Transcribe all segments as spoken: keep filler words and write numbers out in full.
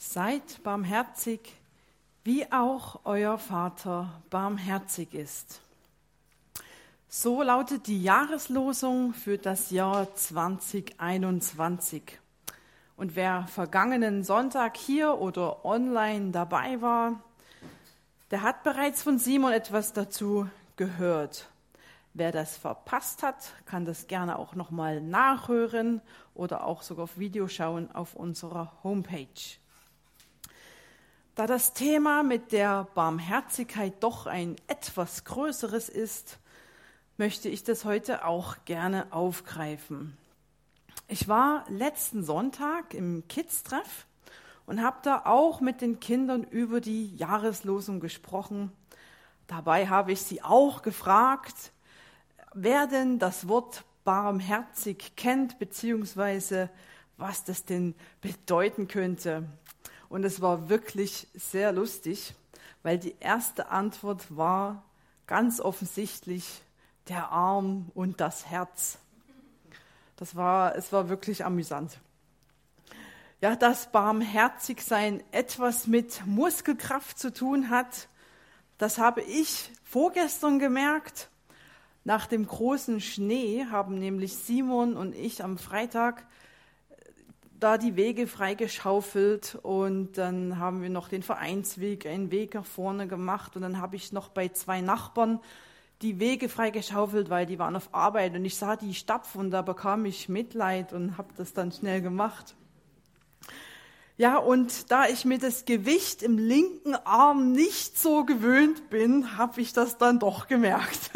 Seid barmherzig, wie auch euer Vater barmherzig ist. So lautet die Jahreslosung für das Jahr zwanzig einundzwanzig. Und wer vergangenen Sonntag hier oder online dabei war, der hat bereits von Simon etwas dazu gehört. Wer das verpasst hat, kann das gerne auch nochmal nachhören oder auch sogar auf Video schauen auf unserer Homepage. Da das Thema mit der Barmherzigkeit doch ein etwas größeres ist, möchte ich das heute auch gerne aufgreifen. Ich war letzten Sonntag im Kids-Treff und habe da auch mit den Kindern über die Jahreslosung gesprochen. Dabei habe ich sie auch gefragt, wer denn das Wort barmherzig kennt, beziehungsweise was das denn bedeuten könnte. Und es war wirklich sehr lustig, weil die erste Antwort war ganz offensichtlich der Arm und das Herz. Das war, es war wirklich amüsant. Ja, dass Barmherzigsein etwas mit Muskelkraft zu tun hat, das habe ich vorgestern gemerkt. Nach dem großen Schnee haben nämlich Simon und ich am Freitag da die Wege freigeschaufelt und dann haben wir noch den Vereinsweg, einen Weg nach vorne gemacht und dann habe ich noch bei zwei Nachbarn die Wege freigeschaufelt, weil die waren auf Arbeit und ich sah die stapfen und da bekam ich Mitleid und habe das dann schnell gemacht. Ja, und da ich mir das Gewicht im linken Arm nicht so gewöhnt bin, habe ich das dann doch gemerkt.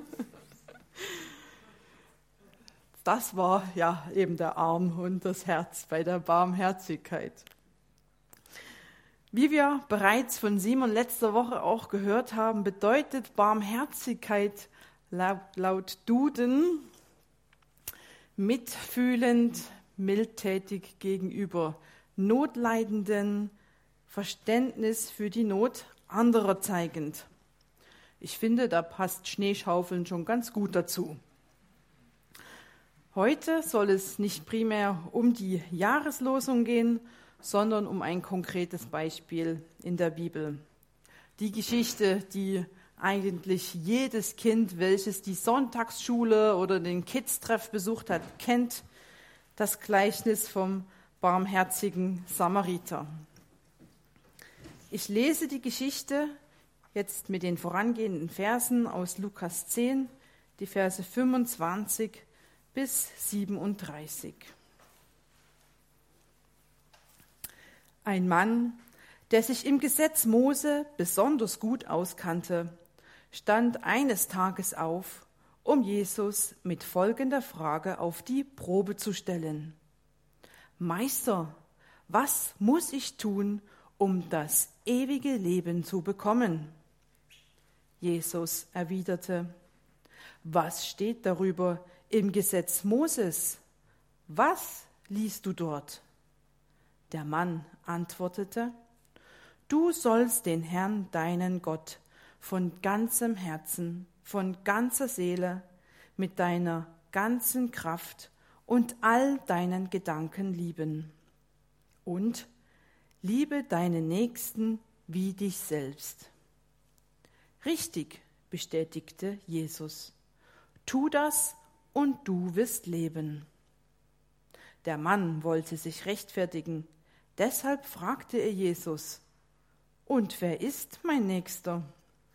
Das war ja eben der Arm und das Herz bei der Barmherzigkeit. Wie wir bereits von Simon letzte Woche auch gehört haben, bedeutet Barmherzigkeit laut, laut Duden mitfühlend, mildtätig gegenüber Notleidenden, Verständnis für die Not anderer zeigend. Ich finde, da passt Schneeschaufeln schon ganz gut dazu. Heute soll es nicht primär um die Jahreslosung gehen, sondern um ein konkretes Beispiel in der Bibel. Die Geschichte, die eigentlich jedes Kind, welches die Sonntagsschule oder den Kids-Treff besucht hat, kennt, das Gleichnis vom barmherzigen Samariter. Ich lese die Geschichte jetzt mit den vorangehenden Versen aus Lukas zehn, die Verse fünfundzwanzig bis siebenunddreißig. Ein Mann, der sich im Gesetz Mose besonders gut auskannte, stand eines Tages auf, um Jesus mit folgender Frage auf die Probe zu stellen. Meister, was muss ich tun, um das ewige Leben zu bekommen? Jesus erwiderte, was steht darüber im Gesetz Moses? Was liest du dort? Der Mann antwortete, du sollst den Herrn, deinen Gott, von ganzem Herzen, von ganzer Seele, mit deiner ganzen Kraft und all deinen Gedanken lieben. Und liebe deinen Nächsten wie dich selbst. Richtig, bestätigte Jesus. Tu das und du wirst leben. Der Mann wollte sich rechtfertigen, deshalb fragte er Jesus, und wer ist mein Nächster?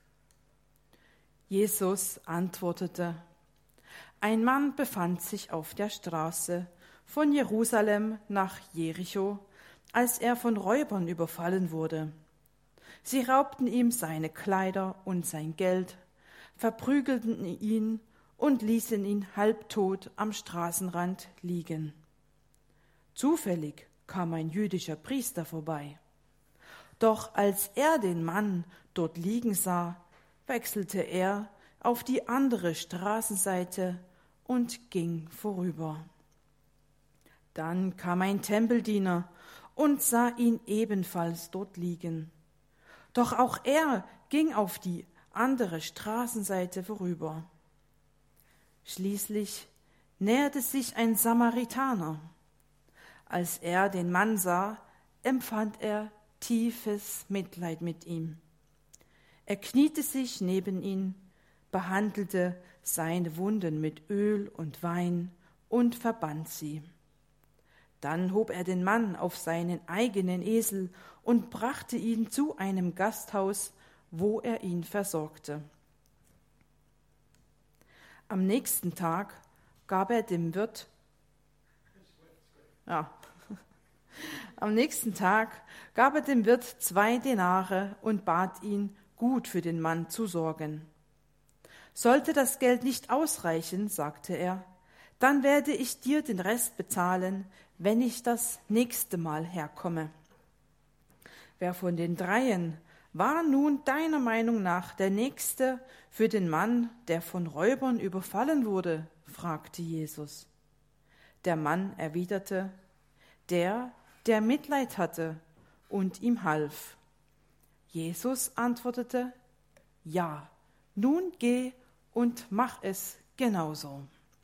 Jesus antwortete, ein Mann befand sich auf der Straße von Jerusalem nach Jericho, als er von Räubern überfallen wurde. Sie raubten ihm seine Kleider und sein Geld, verprügelten ihn und ließen ihn halbtot am Straßenrand liegen. Zufällig kam ein jüdischer Priester vorbei. Doch als er den Mann dort liegen sah, wechselte er auf die andere Straßenseite und ging vorüber. Dann kam ein Tempeldiener und sah ihn ebenfalls dort liegen. Doch auch er ging auf die andere Straßenseite vorüber. Schließlich näherte sich ein Samaritaner. Als er den Mann sah, empfand er tiefes Mitleid mit ihm. Er kniete sich neben ihn, behandelte seine Wunden mit Öl und Wein und verband sie. Dann hob er den Mann auf seinen eigenen Esel und brachte ihn zu einem Gasthaus, wo er ihn versorgte. Am nächsten Tag gab er dem Wirt, ja, am nächsten Tag gab er dem Wirt zwei Denare und bat ihn, gut für den Mann zu sorgen. Sollte das Geld nicht ausreichen, sagte er, dann werde ich dir den Rest bezahlen, wenn ich das nächste Mal herkomme. Wer von den dreien war nun deiner Meinung nach der Nächste für den Mann, der von Räubern überfallen wurde? Fragte Jesus. Der Mann erwiderte, der, der Mitleid hatte und ihm half. Jesus antwortete, ja, nun geh und mach es genauso.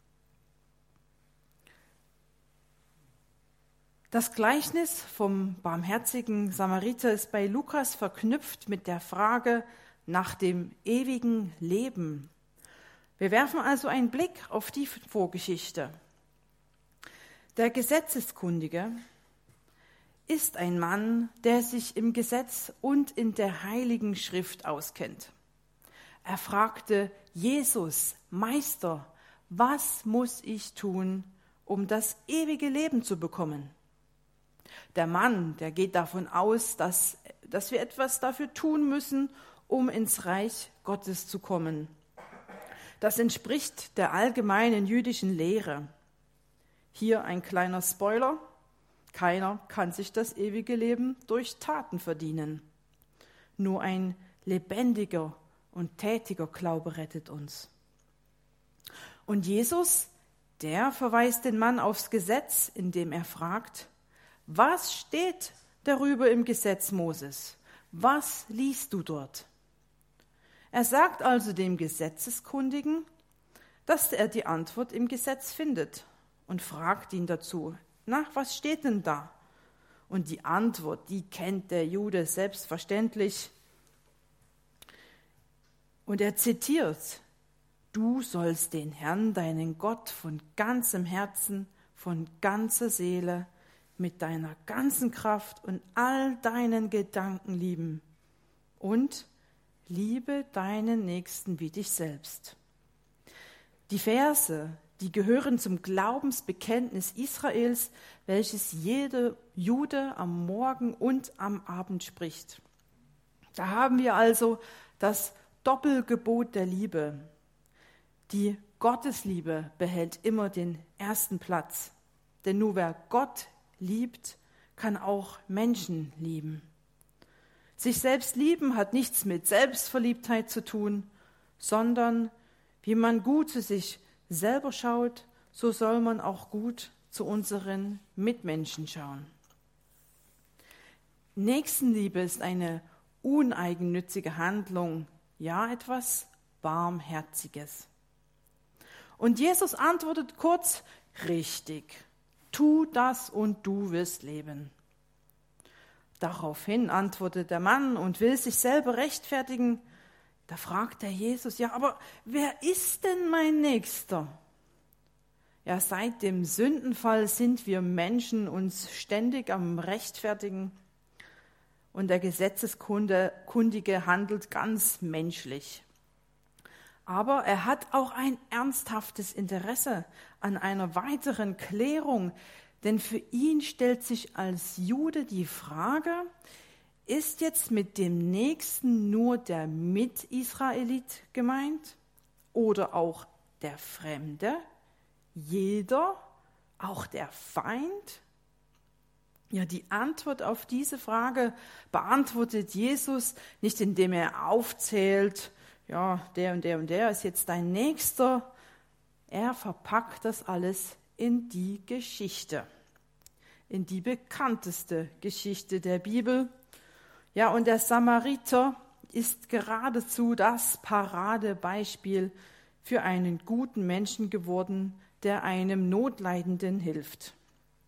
Das Gleichnis vom barmherzigen Samariter ist bei Lukas verknüpft mit der Frage nach dem ewigen Leben. Wir werfen also einen Blick auf die Vorgeschichte. Der Gesetzeskundige ist ein Mann, der sich im Gesetz und in der Heiligen Schrift auskennt. Er fragte Jesus, Meister, was muss ich tun, um das ewige Leben zu bekommen? Der Mann, der geht davon aus, dass, dass wir etwas dafür tun müssen, um ins Reich Gottes zu kommen. Das entspricht der allgemeinen jüdischen Lehre. Hier ein kleiner Spoiler. Keiner kann sich das ewige Leben durch Taten verdienen. Nur ein lebendiger und tätiger Glaube rettet uns. Und Jesus, der verweist den Mann aufs Gesetz, indem er fragt, was steht darüber im Gesetz Moses? Was liest du dort? Er sagt also dem Gesetzeskundigen, dass er die Antwort im Gesetz findet und fragt ihn dazu, na, was steht denn da? Und die Antwort, die kennt der Jude selbstverständlich. Und er zitiert, du sollst den Herrn, deinen Gott, von ganzem Herzen, von ganzer Seele, mit deiner ganzen Kraft und all deinen Gedanken lieben und liebe deinen Nächsten wie dich selbst. Die Verse, die gehören zum Glaubensbekenntnis Israels, welches jeder Jude am Morgen und am Abend spricht. Da haben wir also das Doppelgebot der Liebe. Die Gottesliebe behält immer den ersten Platz, denn nur wer Gott liebt, kann auch Menschen lieben. Sich selbst lieben hat nichts mit Selbstverliebtheit zu tun, sondern wie man gut zu sich selber schaut, so soll man auch gut zu unseren Mitmenschen schauen. Nächstenliebe ist eine uneigennützige Handlung, ja etwas Barmherziges. Und Jesus antwortet kurz, richtig. Tu das und du wirst leben. Daraufhin antwortet der Mann und will sich selber rechtfertigen. Da fragt der Jesus, ja, aber wer ist denn mein Nächster? Ja, seit dem Sündenfall sind wir Menschen uns ständig am Rechtfertigen und der Gesetzeskundige handelt ganz menschlich. Aber er hat auch ein ernsthaftes Interesse an einer weiteren Klärung, denn für ihn stellt sich als Jude die Frage, ist jetzt mit dem Nächsten nur der Mitisraelit gemeint oder auch der Fremde, jeder, auch der Feind? Ja, die Antwort auf diese Frage beantwortet Jesus nicht, indem er aufzählt, ja, der und der und der ist jetzt dein Nächster. Er verpackt das alles in die Geschichte, in die bekannteste Geschichte der Bibel. Ja, und der Samariter ist geradezu das Paradebeispiel für einen guten Menschen geworden, der einem Notleidenden hilft.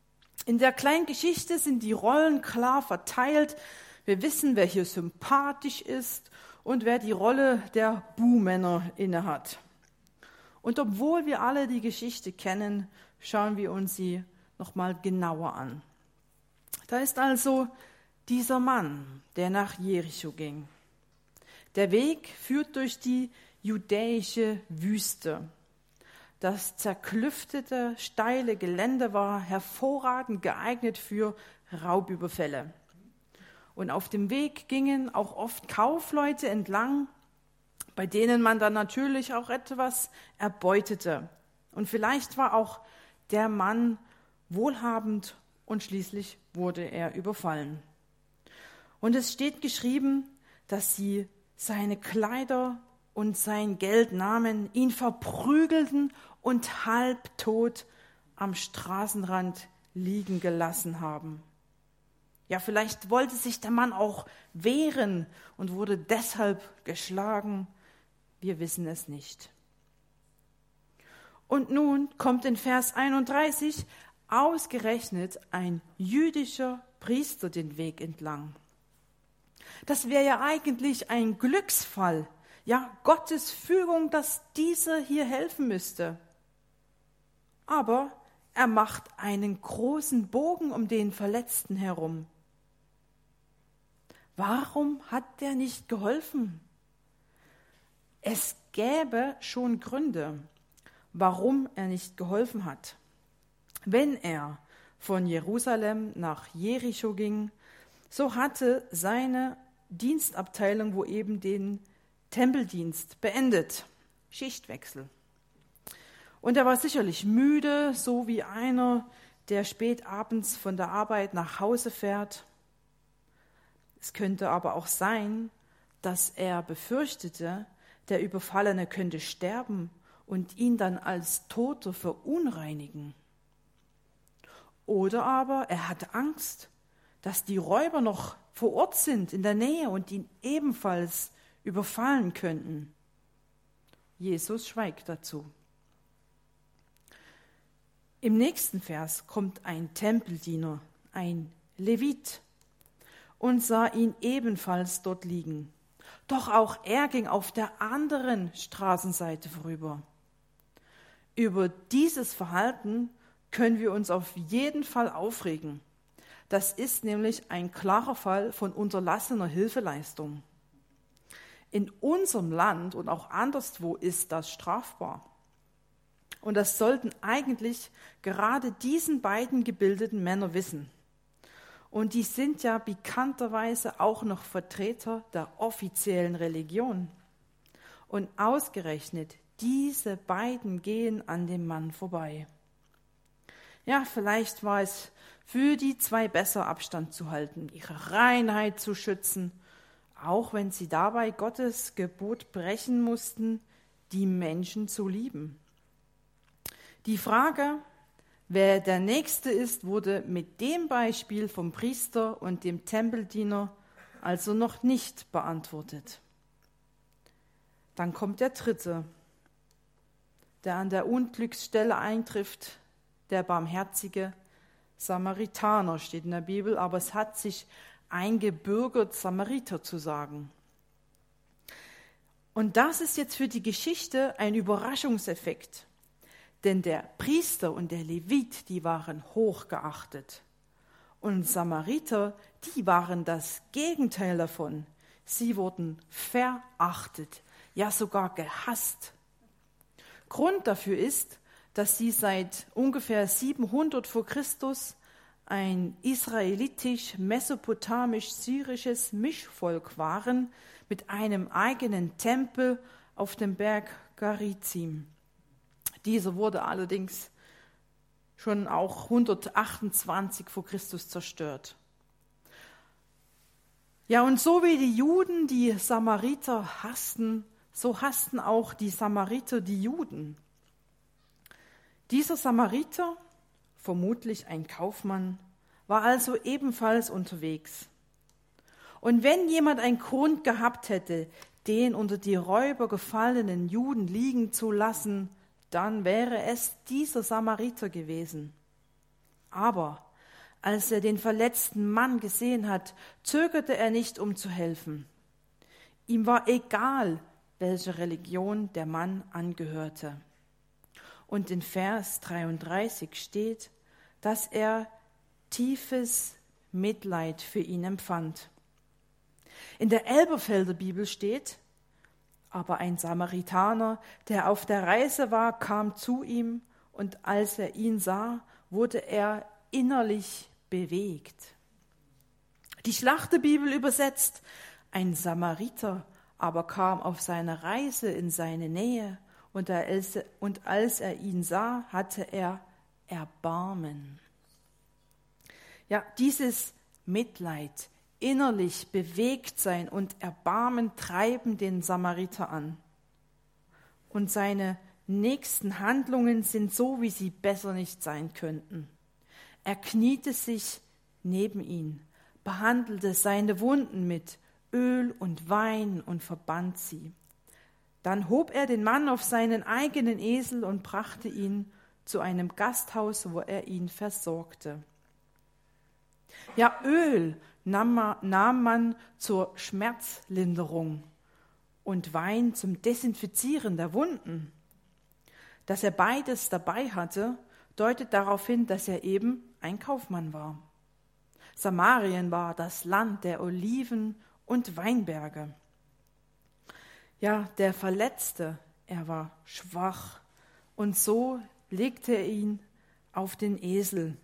In der kleinen Geschichte sind die Rollen klar verteilt. Wir wissen, wer hier sympathisch ist und wer die Rolle der Buhmänner innehat. Und obwohl wir alle die Geschichte kennen, schauen wir uns sie nochmal genauer an. Da ist also dieser Mann, der nach Jericho ging. Der Weg führt durch die judäische Wüste. Das zerklüftete, steile Gelände war hervorragend geeignet für Raubüberfälle. Und auf dem Weg gingen auch oft Kaufleute entlang, bei denen man dann natürlich auch etwas erbeutete. Und vielleicht war auch der Mann wohlhabend und schließlich wurde er überfallen. Und es steht geschrieben, dass sie seine Kleider und sein Geld nahmen, ihn verprügelten und halbtot am Straßenrand liegen gelassen haben. Ja, vielleicht wollte sich der Mann auch wehren und wurde deshalb geschlagen. Wir wissen es nicht. Und nun kommt in Vers einunddreißig ausgerechnet ein jüdischer Priester den Weg entlang. Das wäre ja eigentlich ein Glücksfall, ja, Gottes Fügung, dass dieser hier helfen müsste. Aber er macht einen großen Bogen um den Verletzten herum. Warum hat der nicht geholfen? Es gäbe schon Gründe, warum er nicht geholfen hat. Wenn er von Jerusalem nach Jericho ging, so hatte seine Dienstabteilung, wo eben den Tempeldienst beendet, Schichtwechsel. Und er war sicherlich müde, so wie einer, der spät abends von der Arbeit nach Hause fährt. Es könnte aber auch sein, dass er befürchtete, der Überfallene könnte sterben und ihn dann als Toter verunreinigen. Oder aber er hatte Angst, dass die Räuber noch vor Ort sind, in der Nähe und ihn ebenfalls überfallen könnten. Jesus schweigt dazu. Im nächsten Vers kommt ein Tempeldiener, ein Levit, und sah ihn ebenfalls dort liegen. Doch auch er ging auf der anderen Straßenseite vorüber. Über dieses Verhalten können wir uns auf jeden Fall aufregen. Das ist nämlich ein klarer Fall von unterlassener Hilfeleistung. In unserem Land und auch anderswo ist das strafbar. Und das sollten eigentlich gerade diesen beiden gebildeten Männer wissen. Und die sind ja bekannterweise auch noch Vertreter der offiziellen Religion. Und ausgerechnet diese beiden gehen an dem Mann vorbei. Ja, vielleicht war es für die zwei besser, Abstand zu halten, ihre Reinheit zu schützen, auch wenn sie dabei Gottes Gebot brechen mussten, die Menschen zu lieben. Die Frage, wer der Nächste ist, wurde mit dem Beispiel vom Priester und dem Tempeldiener also noch nicht beantwortet. Dann kommt der Dritte, der an der Unglücksstelle eintrifft, der barmherzige Samaritaner, steht in der Bibel, aber es hat sich eingebürgert, Samariter zu sagen. Und das ist jetzt für die Geschichte ein Überraschungseffekt. Denn der Priester und der Levit, die waren hochgeachtet. Und Samariter, die waren das Gegenteil davon. Sie wurden verachtet, ja sogar gehasst. Grund dafür ist, dass sie seit ungefähr siebenhundert vor Christus ein israelitisch-mesopotamisch-syrisches Mischvolk waren mit einem eigenen Tempel auf dem Berg Garizim. Dieser wurde allerdings schon auch hundertachtundzwanzig vor Christus zerstört. Ja, und so wie die Juden die Samariter hassten, so hassten auch die Samariter die Juden. Dieser Samariter, vermutlich ein Kaufmann, war also ebenfalls unterwegs. Und wenn jemand einen Grund gehabt hätte, den unter die Räuber gefallenen Juden liegen zu lassen, dann wäre es dieser Samariter gewesen. Aber Als er den verletzten Mann gesehen hat, zögerte er nicht, um zu helfen. Ihm war egal, welche Religion der Mann angehörte. Und in Vers dreiunddreißig steht, dass er tiefes Mitleid für ihn empfand. In der Elberfelder Bibel steht, aber ein Samaritaner, der auf der Reise war, kam zu ihm, und als er ihn sah, wurde er innerlich bewegt. Die Schlachterbibel übersetzt, ein Samariter aber kam auf seiner Reise in seine Nähe, und als, und als er ihn sah, hatte er Erbarmen. Ja, dieses Mitleid, innerlich bewegt sein und Erbarmen treiben den Samariter an. Und seine nächsten Handlungen sind so, wie sie besser nicht sein könnten. Er kniete sich neben ihn, behandelte seine Wunden mit Öl und Wein und verband sie. Dann hob er den Mann auf seinen eigenen Esel und brachte ihn zu einem Gasthaus, wo er ihn versorgte. Ja, Öl nahm man zur Schmerzlinderung und Wein zum Desinfizieren der Wunden. Dass er beides dabei hatte, deutet darauf hin, dass er eben ein Kaufmann war. Samarien war das Land der Oliven und Weinberge. Ja, der Verletzte, er war schwach, und so legte er ihn auf den Esel.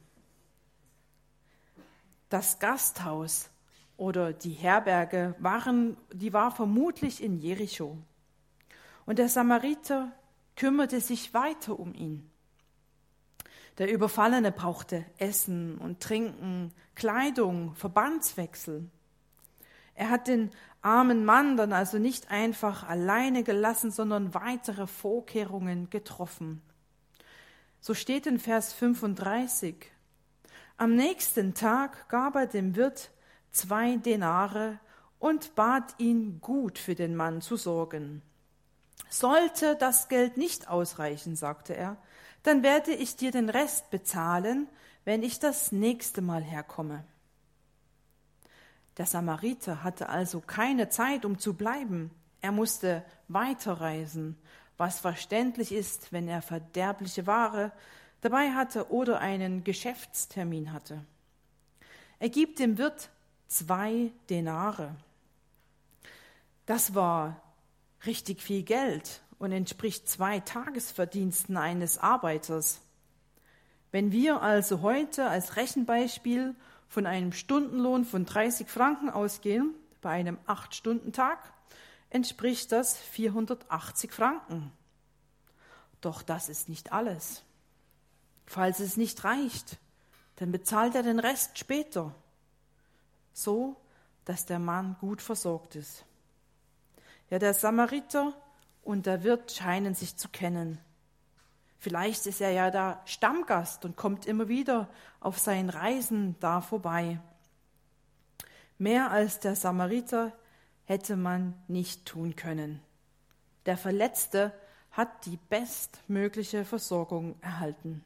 Das Gasthaus oder die Herberge waren, die war vermutlich in Jericho. Und der Samariter kümmerte sich weiter um ihn. Der Überfallene brauchte Essen und Trinken, Kleidung, Verbandswechsel. Er hat den armen Mann dann also nicht einfach alleine gelassen, sondern weitere Vorkehrungen getroffen. So steht in Vers fünfunddreißig, am nächsten Tag gab er dem Wirt zwei Denare und bat ihn, gut für den Mann zu sorgen. Sollte das Geld nicht ausreichen, sagte er, dann werde ich dir den Rest bezahlen, wenn ich das nächste Mal herkomme. Der Samariter hatte also keine Zeit, um zu bleiben. Er musste weiterreisen, was verständlich ist, wenn er verderbliche Ware dabei hatte oder einen Geschäftstermin hatte. Er gibt dem Wirt zwei Denare. Das war richtig viel Geld und entspricht zwei Tagesverdiensten eines Arbeiters. Wenn wir also heute als Rechenbeispiel von einem Stundenlohn von dreißig Franken ausgehen, bei einem acht-Stunden-Tag, entspricht das vierhundertachtzig Franken. Doch das ist nicht alles. Falls es nicht reicht, dann bezahlt er den Rest später, so dass der Mann gut versorgt ist. Ja, der Samariter und der Wirt scheinen sich zu kennen. Vielleicht ist er ja da Stammgast und kommt immer wieder auf seinen Reisen da vorbei. Mehr als der Samariter hätte man nicht tun können. Der Verletzte hat die bestmögliche Versorgung erhalten.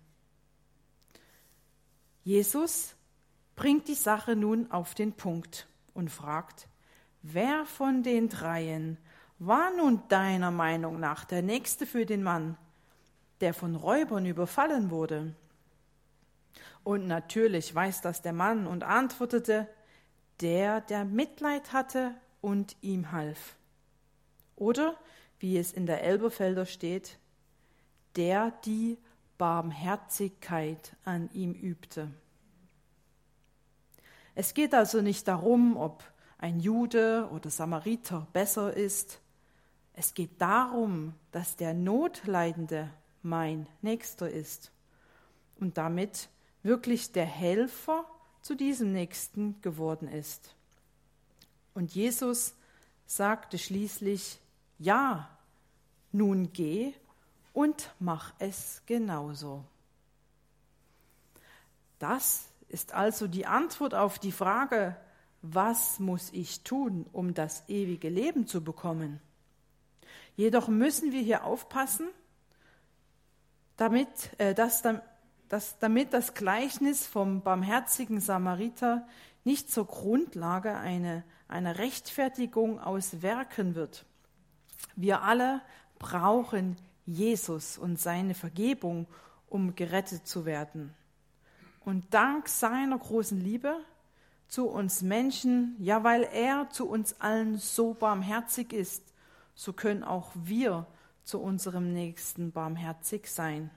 Jesus bringt die Sache nun auf den Punkt und fragt, wer von den dreien war nun deiner Meinung nach der Nächste für den Mann, der von Räubern überfallen wurde? Und natürlich weiß das der Mann und antwortete, der, der Mitleid hatte und ihm half. Oder, wie es in der Elberfelder steht, der die Barmherzigkeit an ihm übte. Es geht also nicht darum, ob ein Jude oder Samariter besser ist. Es geht darum, dass der Notleidende mein Nächster ist und damit wirklich der Helfer zu diesem Nächsten geworden ist. Und Jesus sagte schließlich, ja, nun geh und mach es genauso. Das ist also die Antwort auf die Frage, was muss ich tun, um das ewige Leben zu bekommen? Jedoch müssen wir hier aufpassen, damit, äh, dass, dass, damit das Gleichnis vom barmherzigen Samariter nicht zur Grundlage eine, einer Rechtfertigung aus Werken wird. Wir alle brauchen Jesus und seine Vergebung, um gerettet zu werden. Und dank seiner großen Liebe zu uns Menschen, ja, weil er zu uns allen so barmherzig ist, so können auch wir zu unserem Nächsten barmherzig sein.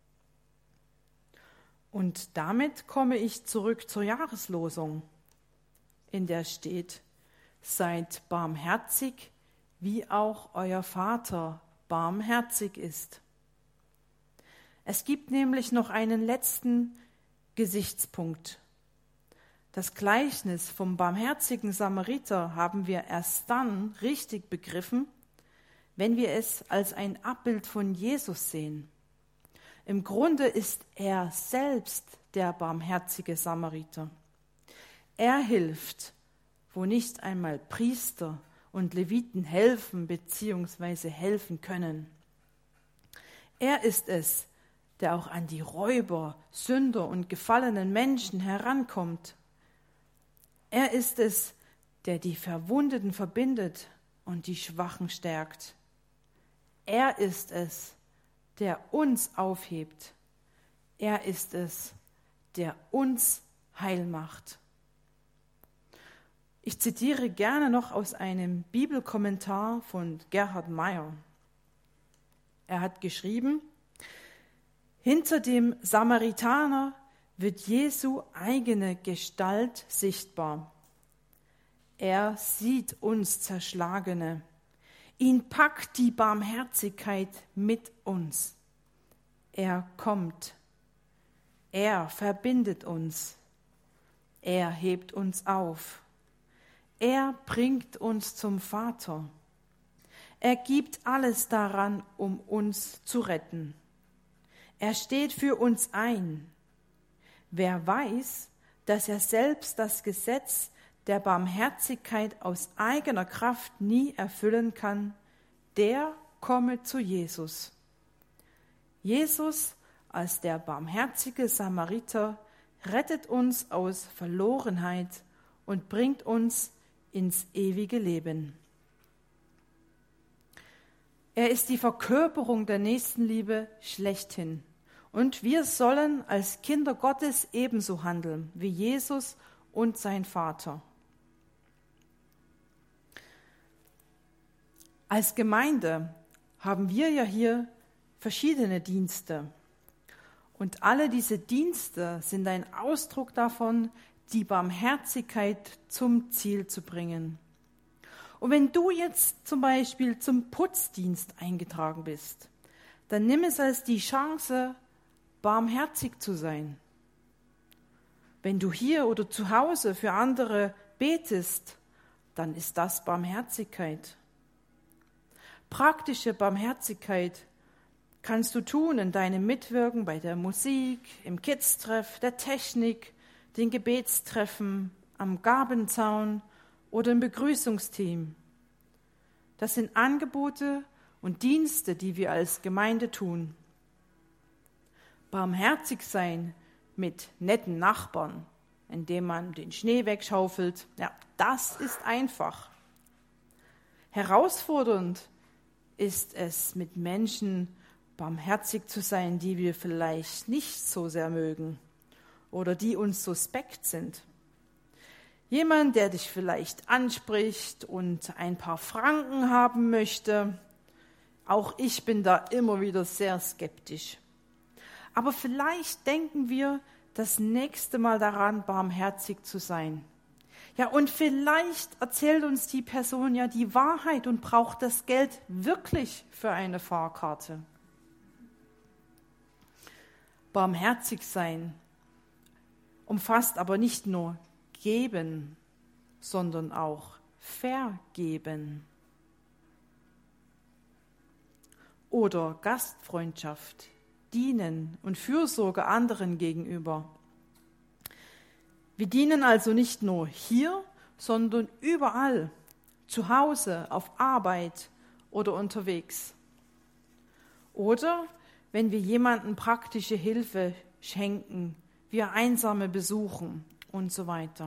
Und damit komme ich zurück zur Jahreslosung, in der steht: Seid barmherzig, wie auch euer Vater barmherzig ist. Es gibt nämlich noch einen letzten Gesichtspunkt. Das Gleichnis vom barmherzigen Samariter haben wir erst dann richtig begriffen, wenn wir es als ein Abbild von Jesus sehen. Im Grunde ist er selbst der barmherzige Samariter. Er hilft, wo nicht einmal Priester und Leviten helfen bzw. helfen können. Er ist es, der auch an die Räuber, Sünder und gefallenen Menschen herankommt. Er ist es, der die Verwundeten verbindet und die Schwachen stärkt. Er ist es, der uns aufhebt. Er ist es, der uns heil macht. Ich zitiere gerne noch aus einem Bibelkommentar von Gerhard Meyer. Er hat geschrieben: Hinter dem Samaritaner wird Jesu eigene Gestalt sichtbar. Er sieht uns Zerschlagene. Ihn packt die Barmherzigkeit mit uns. Er kommt. Er verbindet uns. Er hebt uns auf. Er bringt uns zum Vater. Er gibt alles daran, um uns zu retten. Er steht für uns ein. Wer weiß, dass er selbst das Gesetz der Barmherzigkeit aus eigener Kraft nie erfüllen kann, der komme zu Jesus. Jesus als der barmherzige Samariter rettet uns aus Verlorenheit und bringt uns ins ewige Leben. Er ist die Verkörperung der Nächstenliebe schlechthin. Und wir sollen als Kinder Gottes ebenso handeln wie Jesus und sein Vater. Als Gemeinde haben wir ja hier verschiedene Dienste. Und alle diese Dienste sind ein Ausdruck davon, die Barmherzigkeit zum Ziel zu bringen. Und wenn du jetzt zum Beispiel zum Putzdienst eingetragen bist, dann nimm es als die Chance, barmherzig zu sein. Wenn du hier oder zu Hause für andere betest, dann ist das Barmherzigkeit. Praktische Barmherzigkeit kannst du tun in deinem Mitwirken bei der Musik, im Kids-Treff, der Technik, den Gebetstreffen, am Gabenzaun oder im Begrüßungsteam. Das sind Angebote und Dienste, die wir als Gemeinde tun. Barmherzig sein mit netten Nachbarn, indem man den Schnee wegschaufelt, ja, das ist einfach. Herausfordernd ist es, mit Menschen barmherzig zu sein, die wir vielleicht nicht so sehr mögen oder die uns suspekt sind. Jemand, der dich vielleicht anspricht und ein paar Franken haben möchte. Auch ich bin da immer wieder sehr skeptisch. Aber vielleicht denken wir das nächste Mal daran, barmherzig zu sein. Ja, und vielleicht erzählt uns die Person ja die Wahrheit und braucht das Geld wirklich für eine Fahrkarte. Barmherzig sein umfasst aber nicht nur geben, sondern auch vergeben. Oder Gastfreundschaft, dienen und Fürsorge anderen gegenüber. Wir dienen also nicht nur hier, sondern überall, zu Hause, auf Arbeit oder unterwegs. Oder wenn wir jemandem praktische Hilfe schenken, wir Einsame besuchen und so weiter.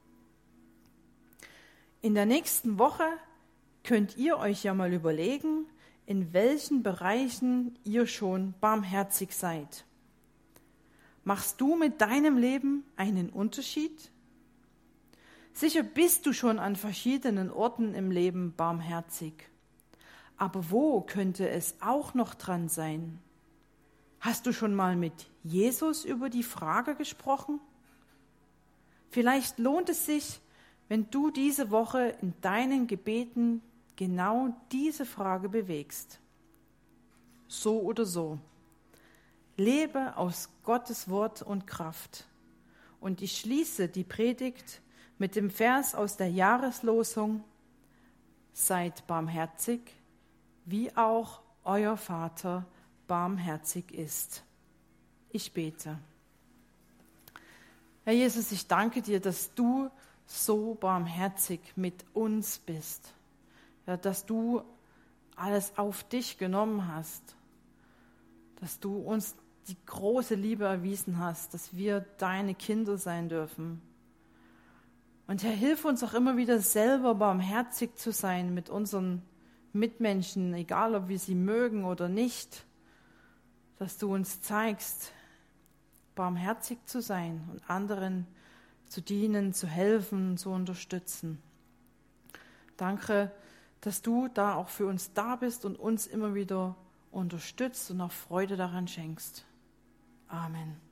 In der nächsten Woche könnt ihr euch ja mal überlegen, in welchen Bereichen ihr schon barmherzig seid. Machst du mit deinem Leben einen Unterschied? Sicher bist du schon an verschiedenen Orten im Leben barmherzig. Aber wo könnte es auch noch dran sein? Hast du schon mal mit Jesus über die Frage gesprochen? Vielleicht lohnt es sich, wenn du diese Woche in deinen Gebeten genau diese Frage bewegst. So oder so. Lebe aus Gottes Wort und Kraft. Und ich schließe die Predigt mit dem Vers aus der Jahreslosung: Seid barmherzig, wie auch euer Vater barmherzig ist. Ich bete. Herr Jesus, ich danke dir, dass du so barmherzig mit uns bist. Ja, dass du alles auf dich genommen hast. Dass du uns die große Liebe erwiesen hast, dass wir deine Kinder sein dürfen. Und Herr, hilf uns auch immer wieder selber barmherzig zu sein mit unseren Mitmenschen, egal ob wir sie mögen oder nicht, dass du uns zeigst, barmherzig zu sein und anderen zu dienen, zu helfen, zu unterstützen. Danke, dass du da auch für uns da bist und uns immer wieder unterstützt und auch Freude daran schenkst. Amen.